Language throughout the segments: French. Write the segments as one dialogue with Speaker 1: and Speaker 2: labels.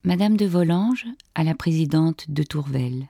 Speaker 1: Madame de Volanges à la présidente de Tourvel.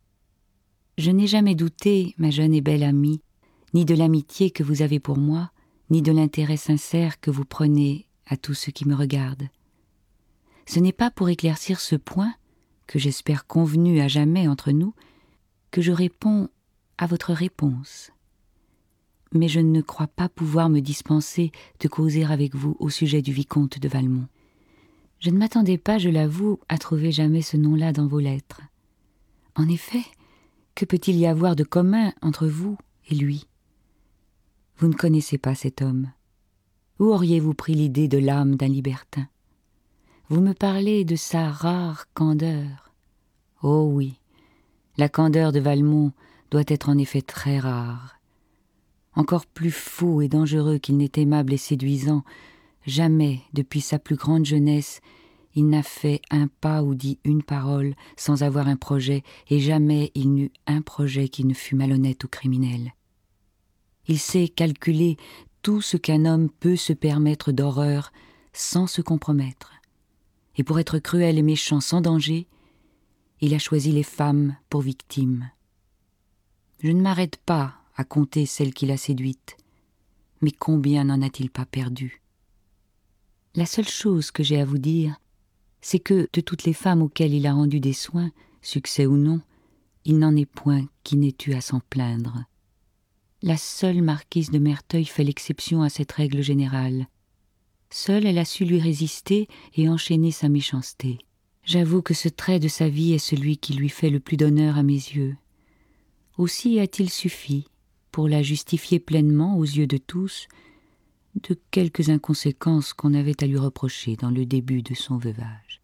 Speaker 1: Je n'ai jamais douté, ma jeune et belle amie, ni de l'amitié que vous avez pour moi, ni de l'intérêt sincère que vous prenez à tout ce qui me regarde. Ce n'est pas pour éclaircir ce point, que j'espère convenu à jamais entre nous, que je réponds à votre réponse. Mais je ne crois pas pouvoir me dispenser de causer avec vous au sujet du vicomte de Valmont. Je ne m'attendais pas, je l'avoue, à trouver jamais ce nom-là dans vos lettres. En effet, que peut-il y avoir de commun entre vous et lui? Vous ne connaissez pas cet homme. Où auriez-vous pris l'idée de l'âme d'un libertin? Vous me parlez de sa rare candeur. Oh oui, la candeur de Valmont doit être en effet très rare. Encore plus fou et dangereux qu'il n'est aimable et séduisant, jamais, depuis sa plus grande jeunesse, il n'a fait un pas ou dit une parole sans avoir un projet, et jamais il n'eut un projet qui ne fût malhonnête ou criminel. Il sait calculer tout ce qu'un homme peut se permettre d'horreur sans se compromettre. Et pour être cruel et méchant sans danger, il a choisi les femmes pour victimes. Je ne m'arrête pas à compter celles qu'il a séduites, mais combien n'en a-t-il pas perdu? La seule chose que j'ai à vous dire, c'est que de toutes les femmes auxquelles il a rendu des soins, succès ou non, il n'en est point qui n'ait eu à s'en plaindre. La seule marquise de Merteuil fait l'exception à cette règle générale. Seule elle a su lui résister et enchaîner sa méchanceté. J'avoue que ce trait de sa vie est celui qui lui fait le plus d'honneur à mes yeux. Aussi a-t-il suffi, pour la justifier pleinement aux yeux de tous, de quelques inconséquences qu'on avait à lui reprocher dans le début de son veuvage.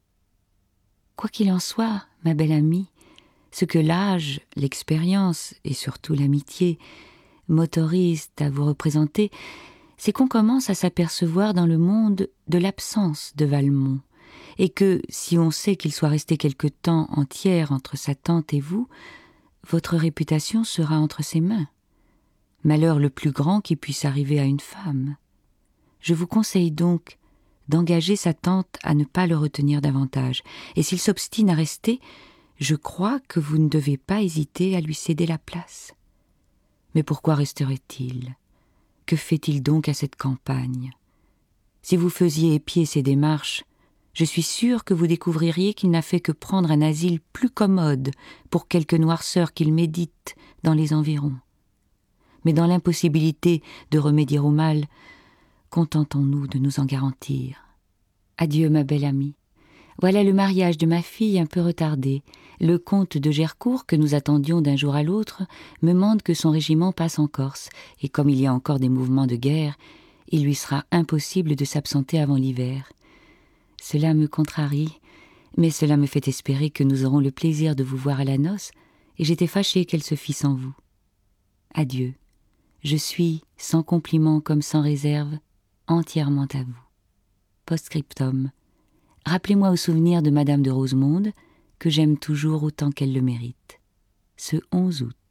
Speaker 1: Quoi qu'il en soit, ma belle amie, ce que l'âge, l'expérience et surtout l'amitié m'autorisent à vous représenter, c'est qu'on commence à s'apercevoir dans le monde de l'absence de Valmont, et que, si on sait qu'il soit resté quelque temps entière entre sa tante et vous, votre réputation sera entre ses mains. Malheur le plus grand qui puisse arriver à une femme. Je vous conseille donc d'engager sa tante à ne pas le retenir davantage, et s'il s'obstine à rester, je crois que vous ne devez pas hésiter à lui céder la place. Mais pourquoi resterait-il? Que fait-il donc à cette campagne? Si vous faisiez épier ses démarches, je suis sûre que vous découvririez qu'il n'a fait que prendre un asile plus commode pour quelque noirceur qu'il médite dans les environs. Mais dans l'impossibilité de remédier au mal, contentons-nous de nous en garantir. Adieu, ma belle amie. Voilà le mariage de ma fille un peu retardé. Le comte de Gercourt, que nous attendions d'un jour à l'autre, me mande que son régiment passe en Corse, et comme il y a encore des mouvements de guerre, il lui sera impossible de s'absenter avant l'hiver. Cela me contrarie, mais cela me fait espérer que nous aurons le plaisir de vous voir à la noce, et j'étais fâchée qu'elle se fît sans vous. Adieu. Je suis, sans compliment comme sans réserve, entièrement à vous. Post-scriptum. Rappelez-moi au souvenir de Madame de Rosemonde, que j'aime toujours autant qu'elle le mérite. Ce 11 août.